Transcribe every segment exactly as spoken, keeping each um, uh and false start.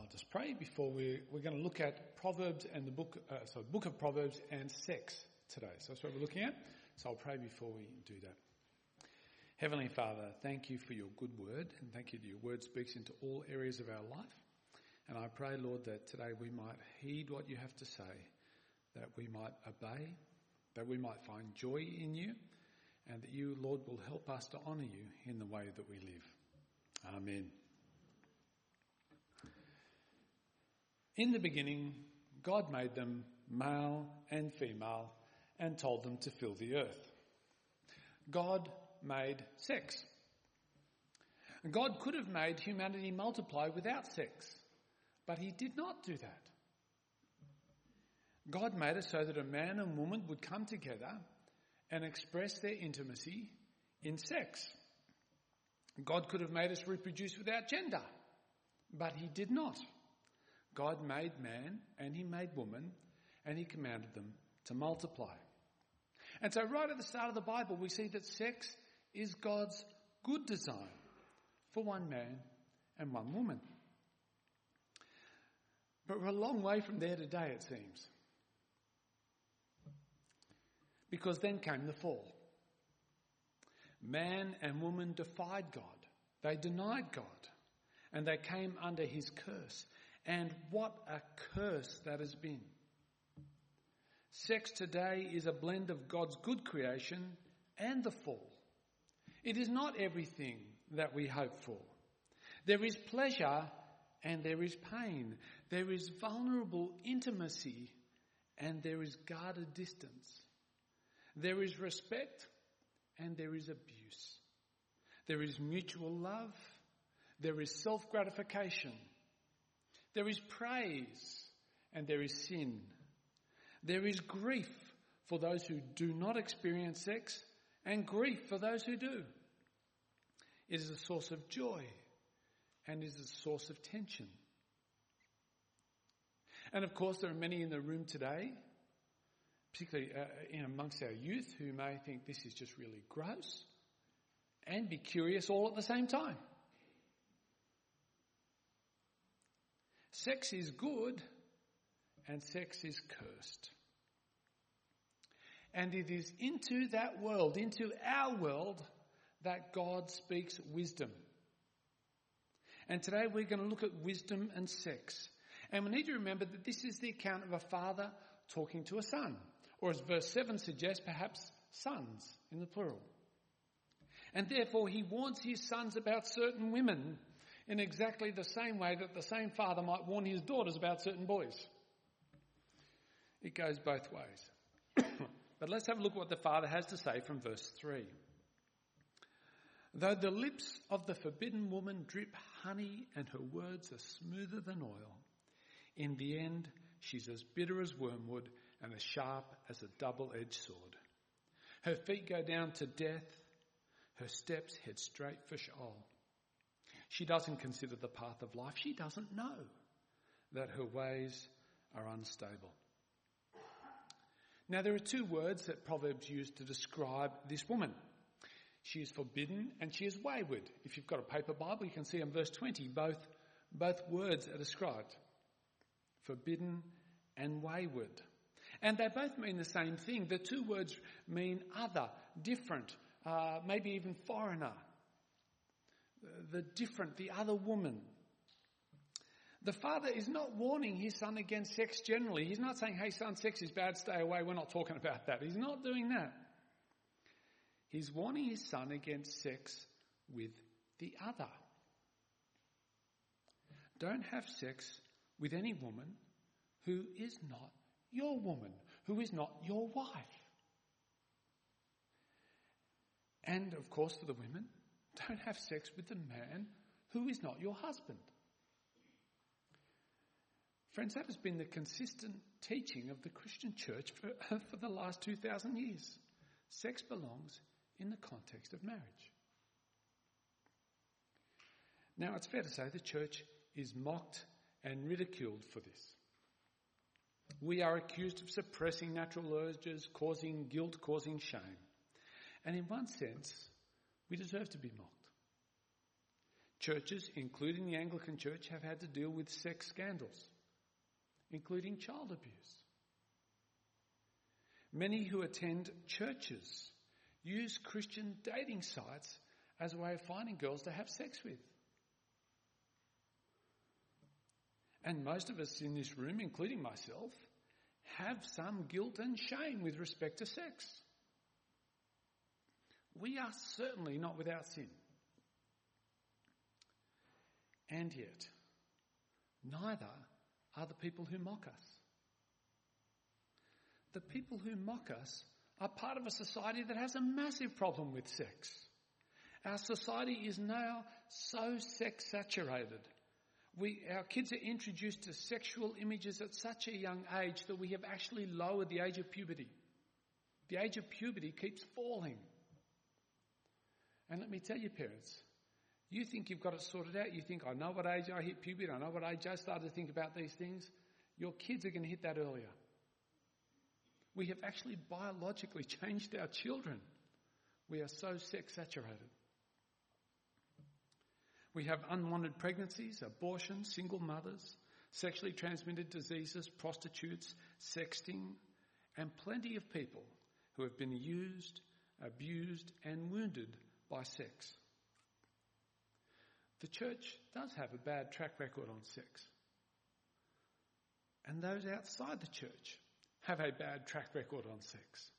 I'll just pray before we, we're going to look at Proverbs and the book, uh, so book of Proverbs and sex today. So that's what we're looking at. So I'll pray before we do that. Heavenly Father, thank you for your good word, and thank you that your word speaks into all areas of our life. And I pray, Lord, that today we might heed what you have to say, that we might obey, that we might find joy in you, and that you, Lord, will help us to honour you in the way that we live. Amen. In the beginning, God made them male and female and told them to fill the earth. God made sex. God could have made humanity multiply without sex, but he did not do that. God made it so that a man and woman would come together and express their intimacy in sex. God could have made us reproduce without gender, but he did not. God made man and he made woman, and he commanded them to multiply. And so right at the start of the Bible, we see that sex is God's good design for one man and one woman. But we're a long way from there today, it seems. Because then came the fall. Man and woman defied God. They denied God. And they came under his curse. And what a curse that has been. Sex today is a blend of God's good creation and the fall. It is not everything that we hope for. There is pleasure and there is pain. There is vulnerable intimacy and there is guarded distance. There is respect and there is abuse. There is mutual love. There is self-gratification. There is praise and there is sin. There is grief for those who do not experience sex and grief for those who do. It is a source of joy and is a source of tension. And of course there are many in the room today, particularly uh, in amongst our youth, who may think this is just really gross and be curious all at the same time. Sex is good and sex is cursed. And it is into that world, into our world, that God speaks wisdom. And today we're going to look at wisdom and sex. And we need to remember that this is the account of a father talking to a son. Or as verse seven suggests, perhaps sons in the plural. And therefore he warns his sons about certain women in exactly the same way that the same father might warn his daughters about certain boys. It goes both ways. But let's have a look at what the father has to say from verse three. Though the lips of the forbidden woman drip honey and her words are smoother than oil, in the end she's as bitter as wormwood and as sharp as a double-edged sword. Her feet go down to death, her steps head straight for Sheol. She doesn't consider the path of life. She doesn't know that her ways are unstable. Now there are two words that Proverbs use to describe this woman. She is forbidden and she is wayward. If you've got a paper Bible, you can see in verse twenty, both, both words are described. Forbidden and wayward. And they both mean the same thing. The two words mean other, different, uh, maybe even foreigner. The different, the other woman. The father is not warning his son against sex generally. He's not saying, hey son, sex is bad, stay away. We're not talking about that. He's not doing that. He's warning his son against sex with the other. Don't have sex with any woman who is not your woman, who is not your wife. And of course for the women, don't have sex with the man who is not your husband. Friends, that has been the consistent teaching of the Christian church for, for the last two thousand years. Sex belongs in the context of marriage. Now, it's fair to say the church is mocked and ridiculed for this. We are accused of suppressing natural urges, causing guilt, causing shame. And in one sense, we deserve to be mocked. Churches, including the Anglican Church, have had to deal with sex scandals, including child abuse. Many who attend churches use Christian dating sites as a way of finding girls to have sex with. And most of us in this room, including myself, have some guilt and shame with respect to sex. We are certainly not without sin. And yet, neither are the people who mock us. The people who mock us are part of a society that has a massive problem with sex. Our society is now so sex-saturated. We, our kids are introduced to sexual images at such a young age that we have actually lowered the age of puberty. The age of puberty keeps falling. And let me tell you, parents, you think you've got it sorted out. You think, I know what age I hit puberty. I know what age I started to think about these things. Your kids are going to hit that earlier. We have actually biologically changed our children. We are so sex-saturated. We have unwanted pregnancies, abortions, single mothers, sexually transmitted diseases, prostitutes, sexting, and plenty of people who have been used, abused, and wounded by sex. The church does have a bad track record on sex. And those outside the church have a bad track record on sex.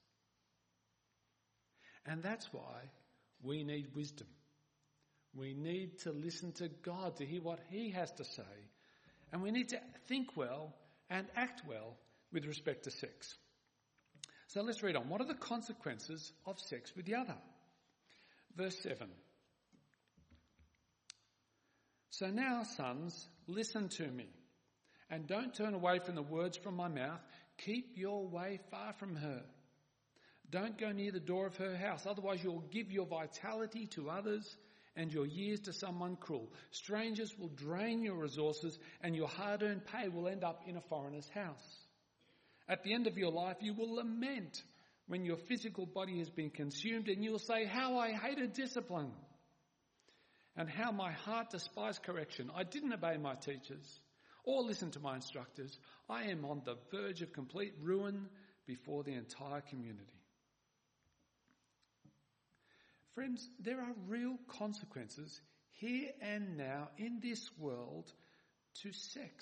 And that's why we need wisdom. We need to listen to God to hear what he has to say. And we need to think well and act well with respect to sex. So let's read on. What are the consequences of sex with the other? Verse seven. So now, sons, listen to me, and don't turn away from the words from my mouth. Keep your way far from her. Don't go near the door of her house, otherwise you'll give your vitality to others and your years to someone cruel. Strangers will drain your resources, and your hard-earned pay will end up in a foreigner's house. At the end of your life, you will lament when your physical body has been consumed, and you'll say, how I hated discipline, and how my heart despised correction. I didn't obey my teachers or listen to my instructors. I am on the verge of complete ruin before the entire community. Friends, there are real consequences here and now in this world to sex.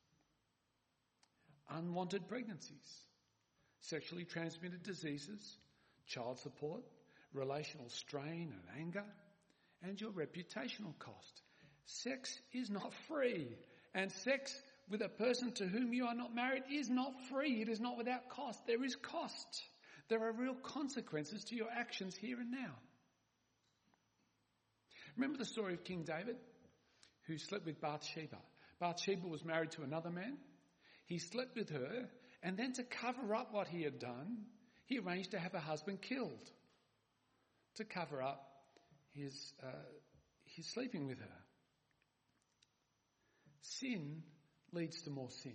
Unwanted pregnancies, sexually transmitted diseases, child support, relational strain and anger, and your reputational cost. Sex is not free, and sex with a person to whom you are not married is not free. It is not without cost. There is cost. There are real consequences to your actions here and now. Remember the story of King David, who slept with Bathsheba. Bathsheba was married to another man. He slept with her, and then to cover up what he had done, he arranged to have her husband killed to cover up his, uh, his sleeping with her. Sin leads to more sin.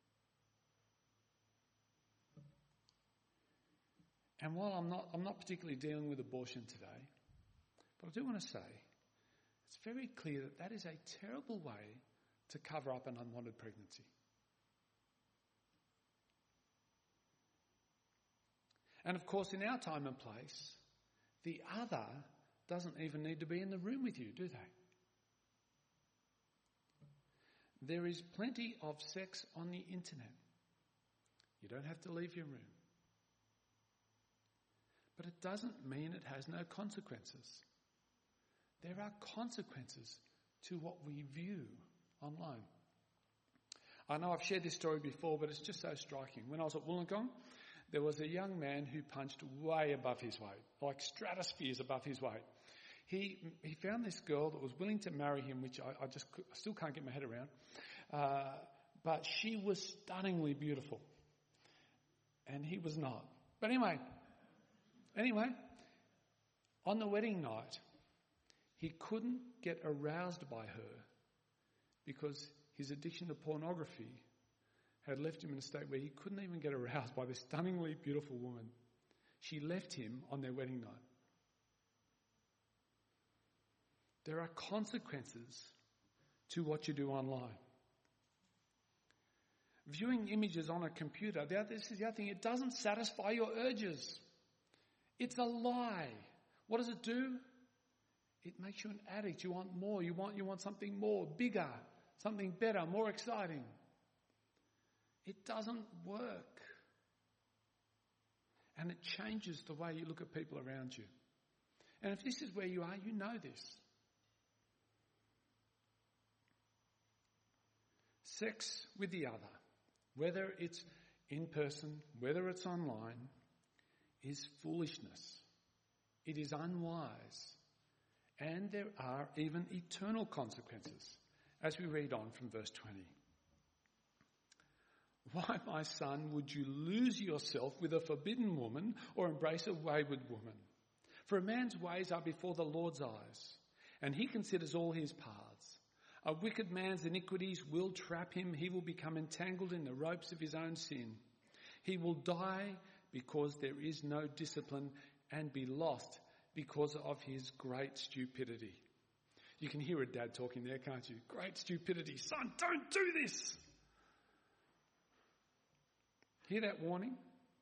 And while I'm not, I'm not particularly dealing with abortion today, but I do want to say, it's very clear that that is a terrible way to cover up an unwanted pregnancy. And of course, in our time and place, the other doesn't even need to be in the room with you, do they? There is plenty of sex on the internet. You don't have to leave your room. But it doesn't mean it has no consequences. There are consequences to what we view online. I know I've shared this story before, but it's just so striking. When I was at Wollongong, there was a young man who punched way above his weight, like stratospheres above his weight. He he found this girl that was willing to marry him, which I, I just I still can't get my head around. Uh, but she was stunningly beautiful, and he was not. But anyway, anyway, on the wedding night, he couldn't get aroused by her because his addiction to pornography had left him in a state where he couldn't even get aroused by this stunningly beautiful woman. She left him on their wedding night. There are consequences to what you do online. Viewing images on a computer, this is the other thing, it doesn't satisfy your urges. It's a lie. What does it do? It makes you an addict. You want more. You want, you want something more, bigger, something better, more exciting. It doesn't work. And it changes the way you look at people around you. And if this is where you are, you know this. Sex with the other, whether it's in person, whether it's online, is foolishness. It is unwise. And there are even eternal consequences, as we read on from verse twenty. Why, my son, would you lose yourself with a forbidden woman or embrace a wayward woman? For a man's ways are before the Lord's eyes, and he considers all his paths. A wicked man's iniquities will trap him. He will become entangled in the ropes of his own sin. He will die because there is no discipline and be lost because of his great stupidity. You can hear a dad talking there, can't you? Great stupidity. Son, don't do this. Hear that warning?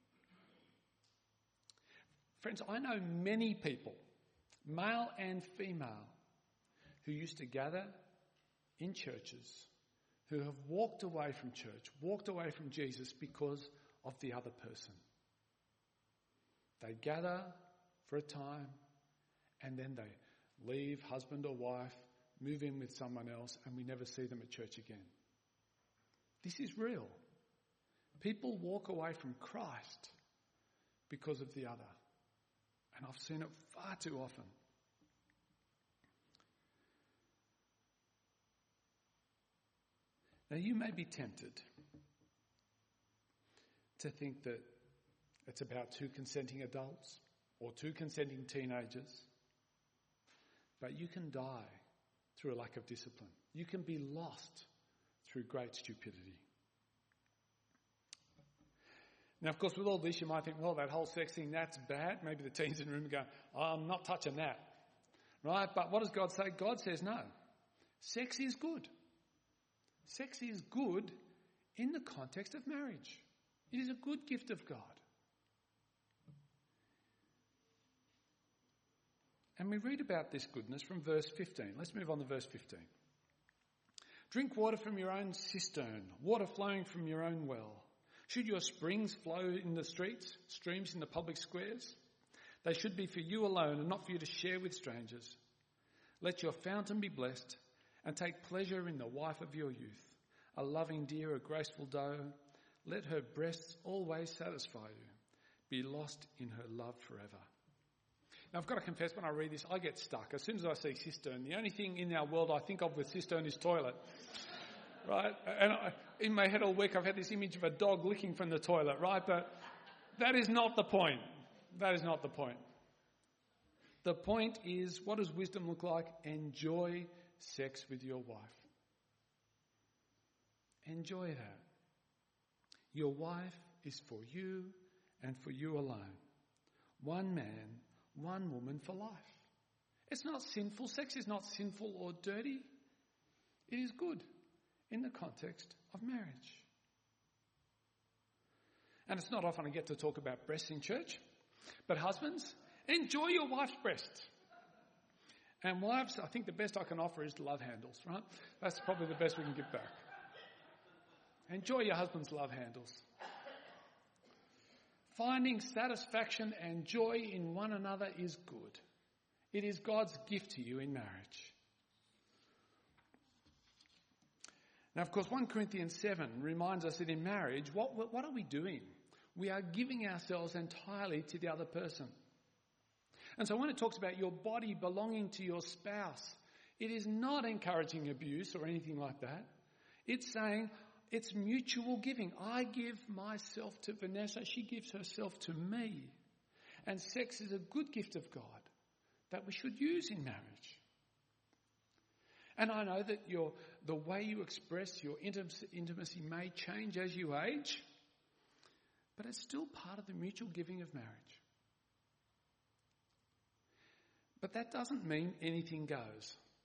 Friends, I know many people, male and female, who used to gather in churches, who have walked away from church, walked away from Jesus because of the other person. They gather for a time and then they leave, husband or wife, move in with someone else, and we never see them at church again. This is real. People walk away from Christ because of the other. And I've seen it far too often. Now, you may be tempted to think that it's about two consenting adults or two consenting teenagers, but you can die through a lack of discipline. You can be lost through great stupidity. Now, of course, with all this, you might think, well, that whole sex thing, that's bad. Maybe the teens in the room go, oh, I'm not touching that. Right? But what does God say? God says no. Sex is good. Sex is good in the context of marriage. It is a good gift of God. And we read about this goodness from verse fifteen. Let's move on to verse fifteen. Drink water from your own cistern, water flowing from your own well. Should your springs flow in the streets, streams in the public squares? They should be for you alone and not for you to share with strangers. Let your fountain be blessed and take pleasure in the wife of your youth, a loving deer, a graceful doe. Let her breasts always satisfy you. Be lost in her love forever. Now, I've got to confess, when I read this, I get stuck. As soon as I see cistern, the only thing in our world I think of with cistern is toilet. Right? And I, in my head all week, I've had this image of a dog licking from the toilet, right? But that is not the point. That is not the point. The point is, what does wisdom look like? Enjoy sex with your wife. Enjoy that. Your wife is for you and for you alone. One man, one woman for life. It's not sinful. Sex is not sinful or dirty. It is good in the context of marriage. And it's not often I get to talk about breasts in church, but husbands, enjoy your wife's breasts. And wives, I think the best I can offer is love handles, right? That's probably the best we can give back. Enjoy your husband's love handles. Finding satisfaction and joy in one another is good. It is God's gift to you in marriage. Now, of course, First Corinthians seven reminds us that in marriage, what, what are we doing? We are giving ourselves entirely to the other person. And so when it talks about your body belonging to your spouse, it is not encouraging abuse or anything like that. It's saying it's mutual giving. I give myself to Vanessa, she gives herself to me. And sex is a good gift of God that we should use in marriage. And I know that your the way you express your intimacy, intimacy may change as you age, but it's still part of the mutual giving of marriage. But that doesn't mean anything goes.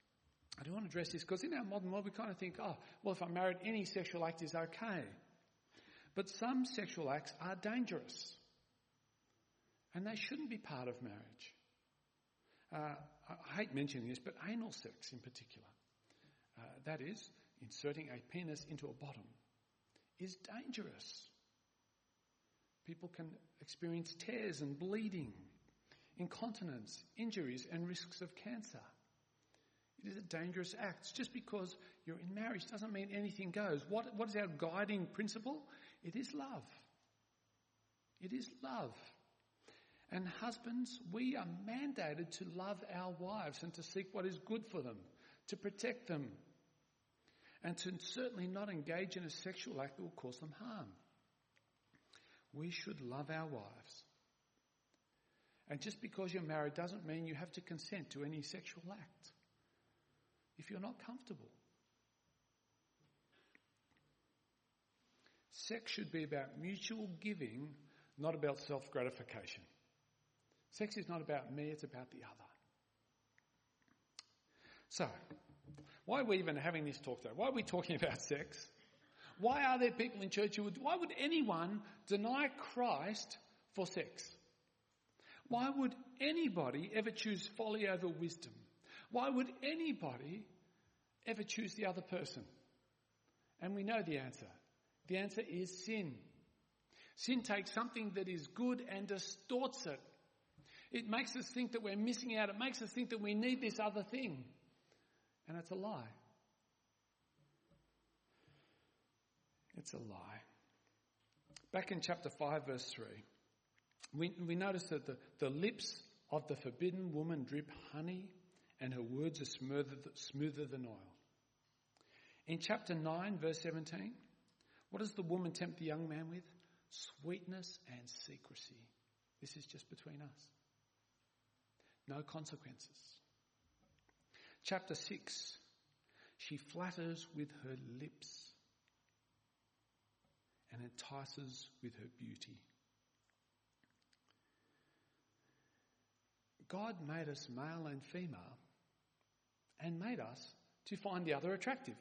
I do want to address this because in our modern world we kind of think, oh, well, if I'm married, any sexual act is okay. But some sexual acts are dangerous. And they shouldn't be part of marriage. Uh, I hate mentioning this, but anal sex in particular, uh, that is, inserting a penis into a bottom, is dangerous. People can experience tears and bleeding, incontinence, injuries and risks of cancer. It is a dangerous act. Just because you're in marriage doesn't mean anything goes. What, what is our guiding principle? It is love. It is love. And husbands, we are mandated to love our wives and to seek what is good for them, to protect them, and to certainly not engage in a sexual act that will cause them harm. We should love our wives. And just because you're married doesn't mean you have to consent to any sexual act if you're not comfortable. Sex should be about mutual giving, not about self-gratification. Sex is not about me, it's about the other. So, why are we even having this talk today? Why are we talking about sex? Why are there people in church who would, why would anyone deny Christ for sex? Why would anybody ever choose folly over wisdom? Why would anybody ever choose the other person? And we know the answer. The answer is sin. Sin takes something that is good and distorts it. It makes us think that we're missing out. It makes us think that we need this other thing. And it's a lie. It's a lie. Back in chapter five, verse three, we, we notice that the, the lips of the forbidden woman drip honey and her words are smoother, smoother than oil. In chapter nine, verse seventeen, what does the woman tempt the young man with? Sweetness and secrecy. This is just between us. No consequences. Chapter six, she flatters with her lips and entices with her beauty. God made us male and female and made us to find the other attractive.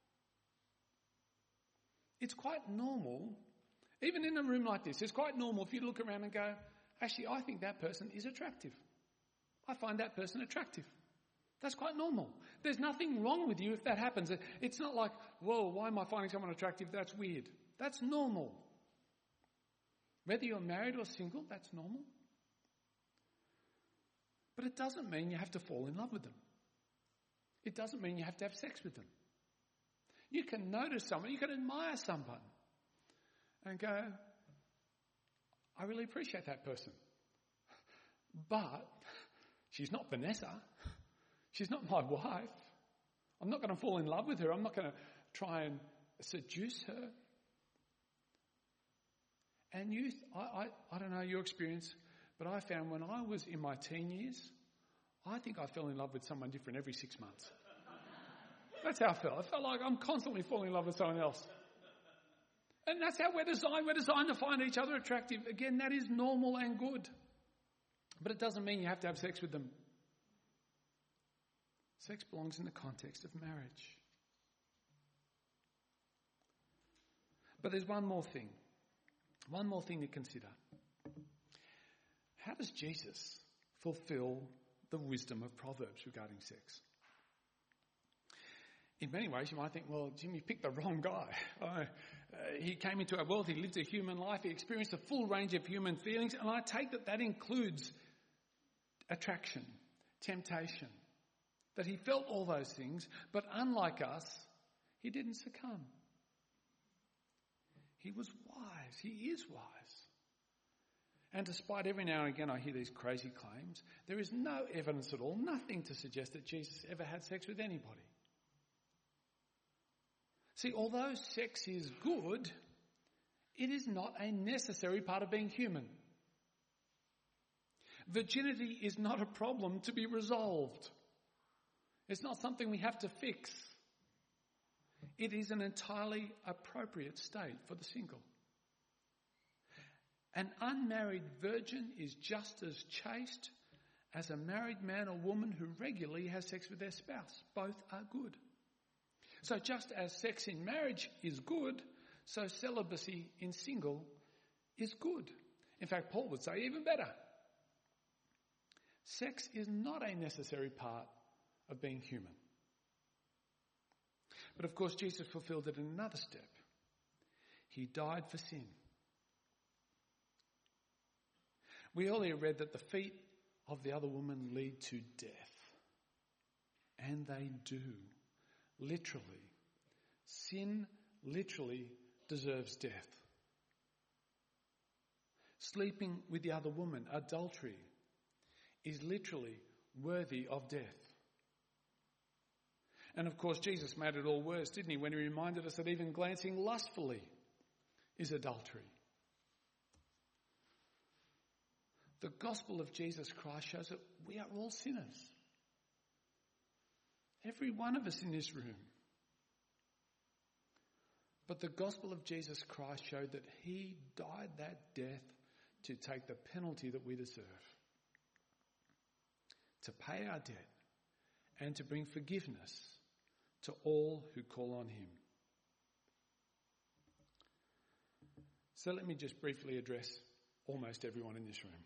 It's quite normal, even in a room like this, it's quite normal if you look around and go, actually, I think that person is attractive. I find that person attractive. That's quite normal. There's nothing wrong with you if that happens. It's not like, whoa, why am I finding someone attractive? That's weird. That's normal. Whether you're married or single, that's normal. But it doesn't mean you have to fall in love with them. It doesn't mean you have to have sex with them. You can notice someone, you can admire someone and go, I really appreciate that person. But she's not Vanessa. She's not my wife. I'm not going to fall in love with her. I'm not going to try and seduce her. And youth, I, I, I don't know your experience, but I found when I was in my teen years, I think I fell in love with someone different every six months. That's how I felt. I felt like I'm constantly falling in love with someone else. And that's how we're designed. We're designed to find each other attractive. Again, that is normal and good. But it doesn't mean you have to have sex with them. Sex belongs in the context of marriage. But there's one more thing. One more thing to consider. How does Jesus fulfill the wisdom of Proverbs regarding sex? In many ways, you might think, well, Jim, you picked the wrong guy. Oh, uh, he came into our world, he lived a human life, he experienced a full range of human feelings, and I take that that includes attraction, temptation, that he felt all those things, but unlike us, he didn't succumb. He was wise. He is wise. And despite every now and again I hear these crazy claims, there is no evidence at all, nothing to suggest that Jesus ever had sex with anybody. See, although sex is good, it is not a necessary part of being human. Virginity is not a problem to be resolved. It's not something we have to fix. It is an entirely appropriate state for the single. An unmarried virgin is just as chaste as a married man or woman who regularly has sex with their spouse. Both are good. So just as sex in marriage is good, so celibacy in single is good. In fact, Paul would say even better. Sex is not a necessary part of being human. But of course, Jesus fulfilled it in another step. He died for sin. We earlier read that the feet of the other woman lead to death. And they do. Literally. Sin literally deserves death. Sleeping with the other woman, adultery, is literally worthy of death. And of course, Jesus made it all worse, didn't he, when he reminded us that even glancing lustfully is adultery. The gospel of Jesus Christ shows that we are all sinners. Every one of us in this room. But the gospel of Jesus Christ showed that he died that death to take the penalty that we deserve. To pay our debt and to bring forgiveness to all who call on him. So let me just briefly address almost everyone in this room.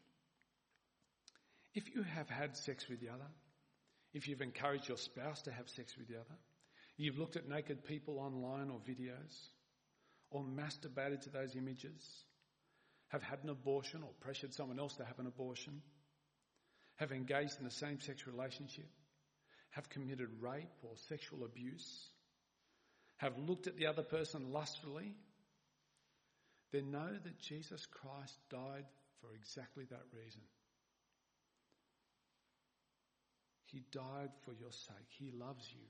If you have had sex with the other, if you've encouraged your spouse to have sex with the other, you've looked at naked people online or videos, or masturbated to those images, have had an abortion or pressured someone else to have an abortion, have engaged in a same-sex relationship, have committed rape or sexual abuse, have looked at the other person lustfully, then know that Jesus Christ died for exactly that reason. He died for your sake. He loves you.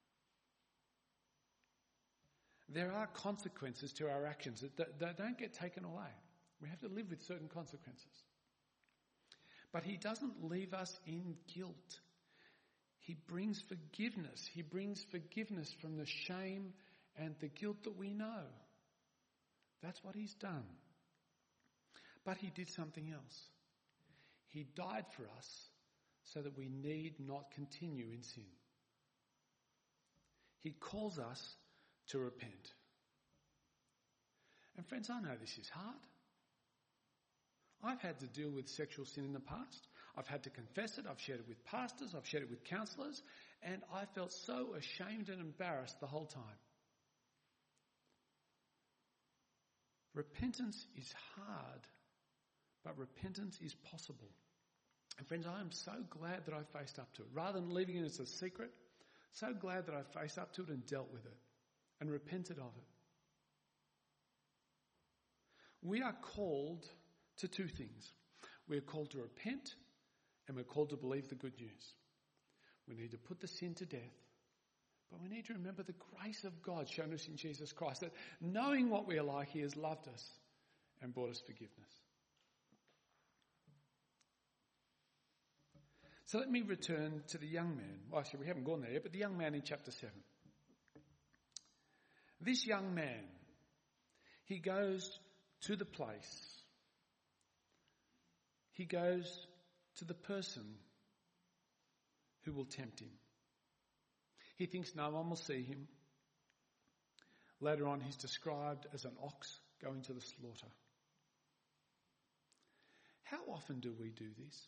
There are consequences to our actions that, that don't get taken away. We have to live with certain consequences. But he doesn't leave us in guilt. He brings forgiveness. He brings forgiveness from the shame and the guilt that we know. That's what he's done. But he did something else. He died for us so that we need not continue in sin. He calls us to repent. And friends, I know this is hard. I've had to deal with sexual sin in the past. I've had to confess it. I've shared it with pastors. I've shared it with counsellors. And I felt so ashamed and embarrassed the whole time. Repentance is hard, but repentance is possible. And friends, I am so glad that I faced up to it. Rather than leaving it as a secret, so glad that I faced up to it and dealt with it and repented of it. We are called to two things. We're called to repent and we're called to believe the good news. We need to put the sin to death, but we need to remember the grace of God shown us in Jesus Christ, that knowing what we are like, he has loved us and brought us forgiveness. So let me return to the young man. Well, actually, we haven't gone there yet, but the young man in chapter seven. This young man, he goes to the place. He goes to the person who will tempt him. He thinks no one will see him. Later on, he's described as an ox going to the slaughter. How often do we do this?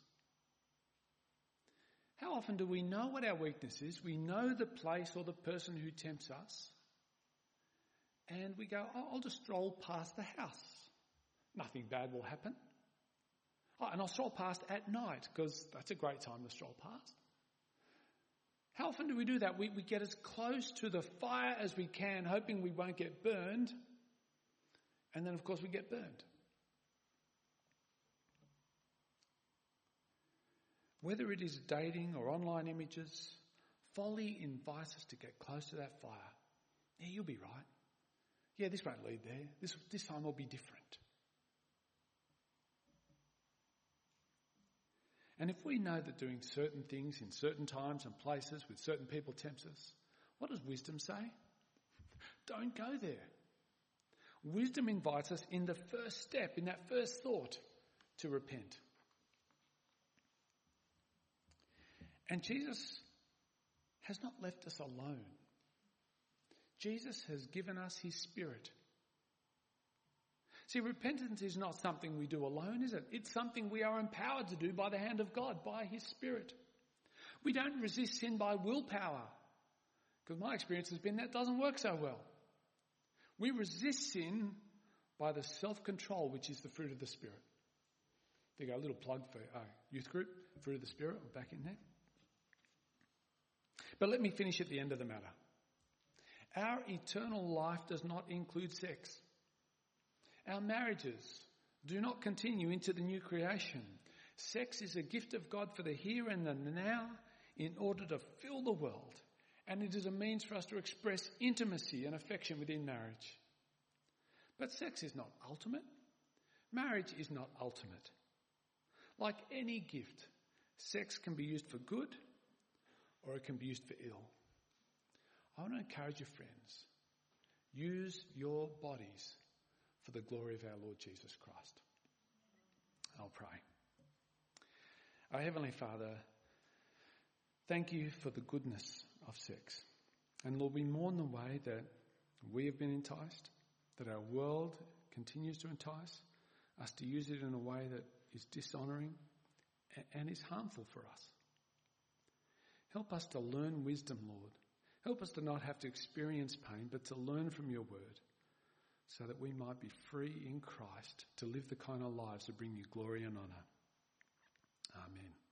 How often do we know what our weakness is? We know the place or the person who tempts us. And we go, oh, I'll just stroll past the house. Nothing bad will happen. Oh, and I'll stroll past at night because that's a great time to stroll past. How often do we do that? We, we get as close to the fire as we can, hoping we won't get burned. And then, of course, we get burned. Whether it is dating or online images, folly invites us to get close to that fire. Yeah, you'll be right. Yeah, this won't lead there. This, this time will be different. And if we know that doing certain things in certain times and places with certain people tempts us, what does wisdom say? Don't go there. Wisdom invites us in the first step, in that first thought, to repent. And Jesus has not left us alone. Jesus has given us his Spirit. See, repentance is not something we do alone, is it? It's something we are empowered to do by the hand of God, by his Spirit. We don't resist sin by willpower, because my experience has been that doesn't work so well. We resist sin by the self-control, which is the fruit of the Spirit. There you go, a little plug for our youth group, fruit of the Spirit, we're back in there. But let me finish at the end of the matter. Our eternal life does not include sex. Our marriages do not continue into the new creation. Sex is a gift of God for the here and the now in order to fill the world. And it is a means for us to express intimacy and affection within marriage. But sex is not ultimate. Marriage is not ultimate. Like any gift, sex can be used for good or it can be used for ill. I want to encourage you, friends, use your bodies for the glory of our Lord Jesus Christ. I'll pray. Our Heavenly Father, thank you for the goodness of sex. And Lord, we mourn the way that we have been enticed, that our world continues to entice us to use it in a way that is dishonouring and is harmful for us. Help us to learn wisdom, Lord. Help us to not have to experience pain, but to learn from your word so that we might be free in Christ to live the kind of lives that bring you glory and honour. Amen.